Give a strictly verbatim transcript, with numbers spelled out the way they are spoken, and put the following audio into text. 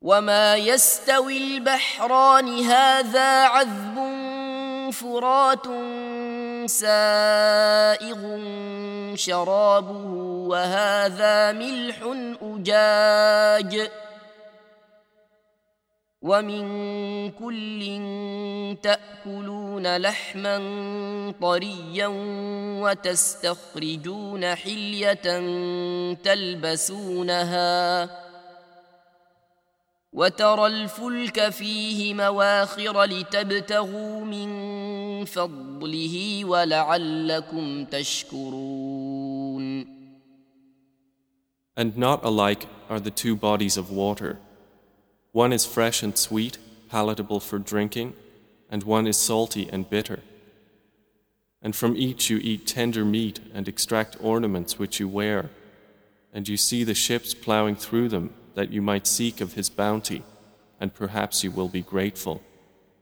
وما يستوي البحران هذا عذب فرات سائغ شرابه وهذا ملح أجاج ومن كل تأكلون لحما طريا وتستخرجون حلية تلبسونها وترى الفلك فيه مواخر لتبتغوا من فضله ولعلكم تشكرون. And not alike are the two bodies of water. One is fresh and sweet, palatable for drinking, and one is salty and bitter. And from each you eat tender meat and extract ornaments which you wear, and you see the ships plowing through them that you might seek of his bounty, and perhaps you will be grateful.